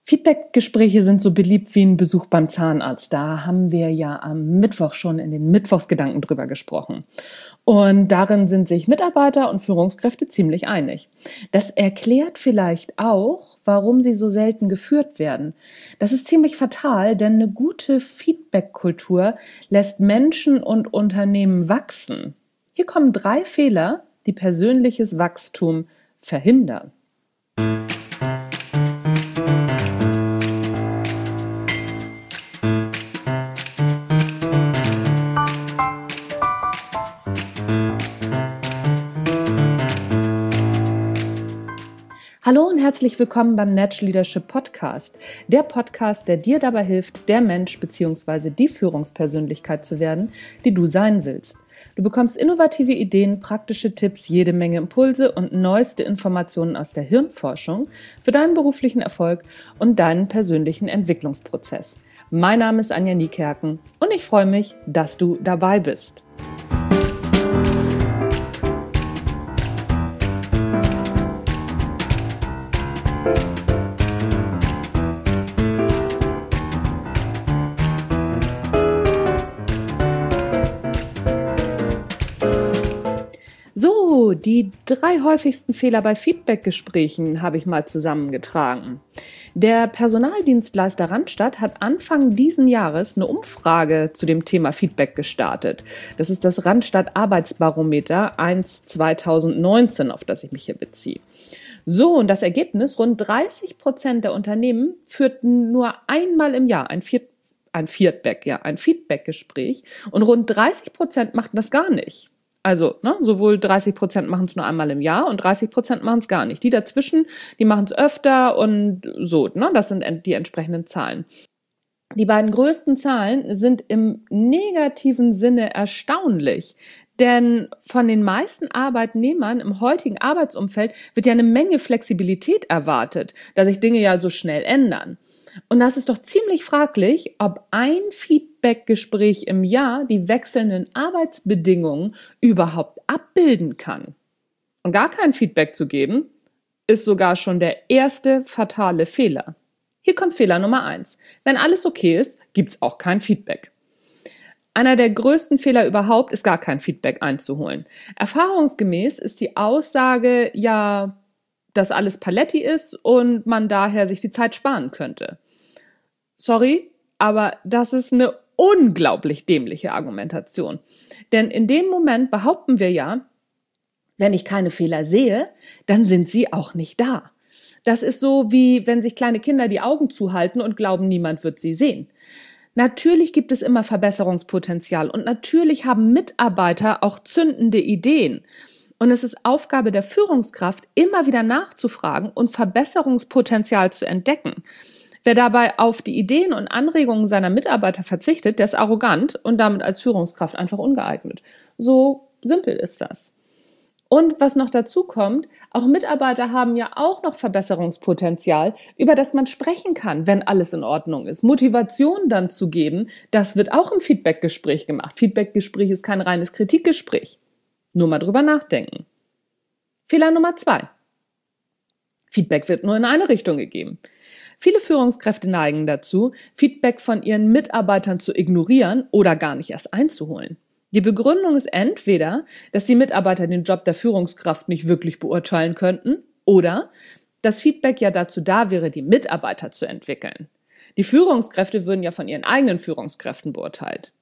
Feedback-Gespräche sind so beliebt wie ein Besuch beim Zahnarzt. Da haben wir ja am Mittwoch schon in den Mittwochsgedanken drüber gesprochen. Und darin sind sich Mitarbeiter und Führungskräfte ziemlich einig. Das erklärt vielleicht auch, warum sie so selten geführt werden. Das ist ziemlich fatal, denn eine gute Feedback-Kultur lässt Menschen und Unternehmen wachsen. Hier kommen 3 Fehler, die persönliches Wachstum verhindern. Hallo und herzlich willkommen beim Natural Leadership Podcast. Der Podcast, der dir dabei hilft, der Mensch bzw. die Führungspersönlichkeit zu werden, die du sein willst. Du bekommst innovative Ideen, praktische Tipps, jede Menge Impulse und neueste Informationen aus der Hirnforschung für deinen beruflichen Erfolg und deinen persönlichen Entwicklungsprozess. Mein Name ist Anja Niekerken und ich freue mich, dass du dabei bist. So, die 3 häufigsten Fehler bei Feedback-Gesprächen habe ich mal zusammengetragen. Der Personaldienstleister Randstad hat Anfang diesen Jahres eine Umfrage zu dem Thema Feedback gestartet. Das ist das Randstad Arbeitsbarometer 1 2019, auf das ich mich hier beziehe. So, und das Ergebnis, rund 30% der Unternehmen führten nur einmal im Jahr ein Feedback-Gespräch und rund 30% machten das gar nicht. Also sowohl 30% machen es nur einmal im Jahr und 30% machen es gar nicht. Die dazwischen, die machen es öfter und so. Das sind die entsprechenden Zahlen. Die beiden größten Zahlen sind im negativen Sinne erstaunlich. Denn von den meisten Arbeitnehmern im heutigen Arbeitsumfeld wird ja eine Menge Flexibilitit erwartet, da sich Dinge ja so schnell ändern. Und das ist doch ziemlich fraglich, ob ein Feedback-Gespräch im Jahr die wechselnden Arbeitsbedingungen überhaupt abbilden kann. Und gar kein Feedback zu geben, ist sogar schon der erste fatale Fehler. Hier kommt Fehler Nummer 1. Wenn alles okay ist, gibt's auch kein Feedback. Einer der größten Fehler überhaupt ist, gar kein Feedback einzuholen. Erfahrungsgemäß ist die Aussage, ja, dass alles Paletti ist und man daher sich die Zeit sparen könnte. Sorry, aber das ist eine unglaublich dämliche Argumentation. Denn in dem Moment behaupten wir ja, wenn ich keine Fehler sehe, dann sind sie auch nicht da. Das ist so, wie wenn sich kleine Kinder die Augen zuhalten und glauben, niemand wird sie sehen. Natürlich gibt es immer Verbesserungspotenzial und natürlich haben Mitarbeiter auch zündende Ideen. Und es ist Aufgabe der Führungskraft, immer wieder nachzufragen und Verbesserungspotenzial zu entdecken. Wer dabei auf die Ideen und Anregungen seiner Mitarbeiter verzichtet, der ist arrogant und damit als Führungskraft einfach ungeeignet. So simpel ist das. Und was noch dazu kommt, auch Mitarbeiter haben ja auch noch Verbesserungspotenzial, über das man sprechen kann, wenn alles in Ordnung ist. Motivation dann zu geben, das wird auch im Feedbackgespräch gemacht. Feedbackgespräch ist kein reines Kritikgespräch. Nur mal drüber nachdenken. Fehler Nummer 2. Feedback wird nur in eine Richtung gegeben. Viele Führungskräfte neigen dazu, Feedback von ihren Mitarbeitern zu ignorieren oder gar nicht erst einzuholen. Die Begründung ist entweder, dass die Mitarbeiter den Job der Führungskraft nicht wirklich beurteilen könnten oder dass Feedback ja dazu da wäre, die Mitarbeiter zu entwickeln. Die Führungskräfte würden ja von ihren eigenen Führungskräften beurteilt.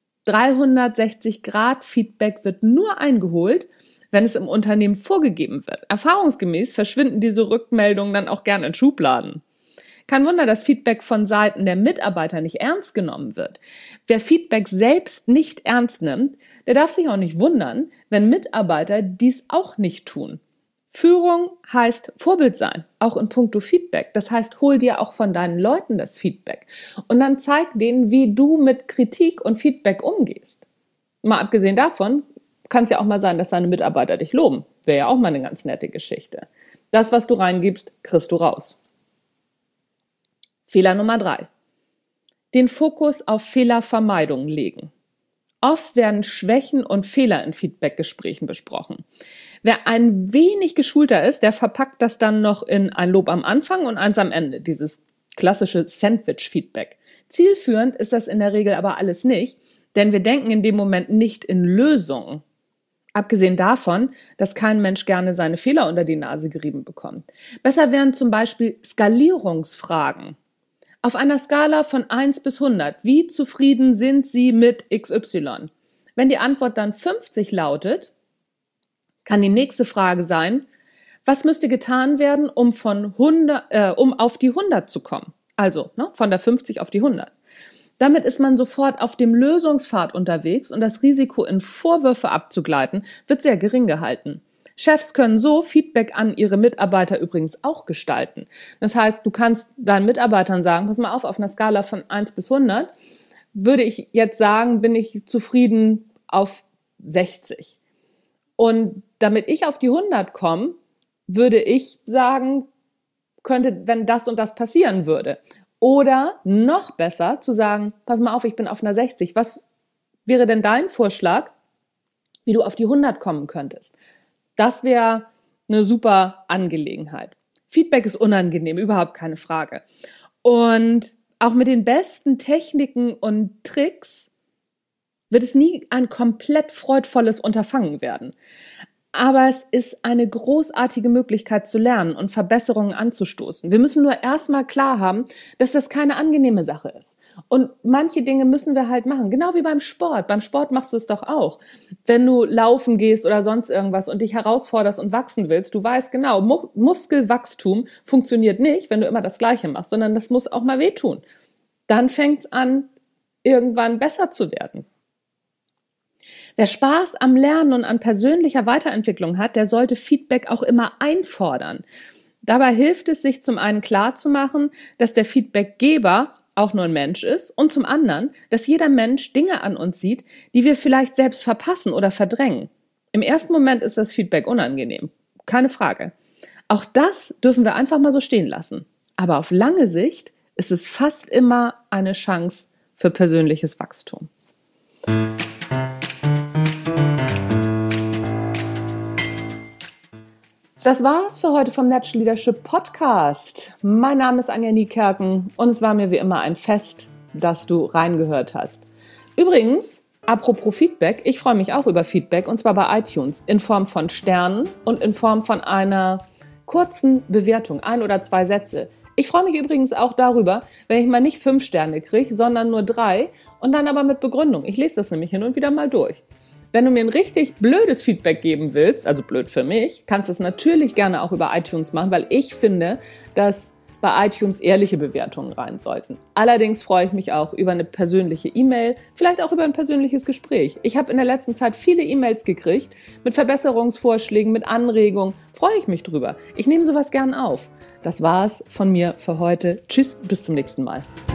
360-Grad-Feedback wird nur eingeholt, wenn es im Unternehmen vorgegeben wird. Erfahrungsgemäß verschwinden diese Rückmeldungen dann auch gern in Schubladen. Kein Wunder, dass Feedback von Seiten der Mitarbeiter nicht ernst genommen wird. Wer Feedback selbst nicht ernst nimmt, der darf sich auch nicht wundern, wenn Mitarbeiter dies auch nicht tun. Führung heißt Vorbild sein, auch in puncto Feedback. Das heißt, hol dir auch von deinen Leuten das Feedback und dann zeig denen, wie du mit Kritik und Feedback umgehst. Mal abgesehen davon kann es ja auch mal sein, dass deine Mitarbeiter dich loben. Wäre ja auch mal eine ganz nette Geschichte. Das, was du reingibst, kriegst du raus. Fehler Nummer 3. Den Fokus auf Fehlervermeidung legen. Oft werden Schwächen und Fehler in Feedbackgesprächen besprochen. Wer ein wenig geschulter ist, der verpackt das dann noch in ein Lob am Anfang und eins am Ende. Dieses klassische Sandwich-Feedback. Zielführend ist das in der Regel aber alles nicht, denn wir denken in dem Moment nicht in Lösungen. Abgesehen davon, dass kein Mensch gerne seine Fehler unter die Nase gerieben bekommt. Besser wären zum Beispiel Skalierungsfragen. Auf einer Skala von 1 bis 100, wie zufrieden sind Sie mit XY? Wenn die Antwort dann 50 lautet, kann die nächste Frage sein, was müsste getan werden, um auf die 100 zu kommen? Also von der 50 auf die 100. Damit ist man sofort auf dem Lösungspfad unterwegs und das Risiko, in Vorwürfe abzugleiten, wird sehr gering gehalten. Chefs können so Feedback an ihre Mitarbeiter übrigens auch gestalten. Das heißt, du kannst deinen Mitarbeitern sagen, pass mal auf einer Skala von 1 bis 100 würde ich jetzt sagen, bin ich zufrieden auf 60. Und damit ich auf die 100 komme, würde ich sagen, könnte, wenn das und das passieren würde. Oder noch besser zu sagen, pass mal auf, ich bin auf einer 60. Was wäre denn dein Vorschlag, wie du auf die 100 kommen könntest? Das wäre eine super Angelegenheit. Feedback ist unangenehm, überhaupt keine Frage. Und auch mit den besten Techniken und Tricks wird es nie ein komplett freudvolles Unterfangen werden. Aber es ist eine großartige Möglichkeit zu lernen und Verbesserungen anzustoßen. Wir müssen nur erstmal klar haben, dass das keine angenehme Sache ist. Und manche Dinge müssen wir halt machen. Genau wie beim Sport. Beim Sport machst du es doch auch. Wenn du laufen gehst oder sonst irgendwas und dich herausforderst und wachsen willst, du weißt genau, Muskelwachstum funktioniert nicht, wenn du immer das Gleiche machst, sondern das muss auch mal wehtun. Dann fängt es an, irgendwann besser zu werden. Wer Spaß am Lernen und an persönlicher Weiterentwicklung hat, der sollte Feedback auch immer einfordern. Dabei hilft es, sich zum einen klarzumachen, dass der Feedbackgeber auch nur ein Mensch ist und zum anderen, dass jeder Mensch Dinge an uns sieht, die wir vielleicht selbst verpassen oder verdrängen. Im ersten Moment ist das Feedback unangenehm, keine Frage. Auch das dürfen wir einfach mal so stehen lassen. Aber auf lange Sicht ist es fast immer eine Chance für persönliches Wachstum. Das war's für heute vom Natural Leadership Podcast. Mein Name ist Anja Niekerken und es war mir wie immer ein Fest, dass du reingehört hast. Übrigens, apropos Feedback, ich freue mich auch über Feedback und zwar bei iTunes in Form von Sternen und in Form von einer kurzen Bewertung, 1 oder 2 Sätze. Ich freue mich übrigens auch darüber, wenn ich mal nicht 5 Sterne kriege, sondern nur 3 und dann aber mit Begründung. Ich lese das nämlich hin und wieder mal durch. Wenn du mir ein richtig blödes Feedback geben willst, also blöd für mich, kannst du es natürlich gerne auch über iTunes machen, weil ich finde, dass bei iTunes ehrliche Bewertungen rein sollten. Allerdings freue ich mich auch über eine persönliche E-Mail, vielleicht auch über ein persönliches Gespräch. Ich habe in der letzten Zeit viele E-Mails gekriegt mit Verbesserungsvorschlägen, mit Anregungen. Freue ich mich drüber. Ich nehme sowas gern auf. Das war's von mir für heute. Tschüss, bis zum nächsten Mal.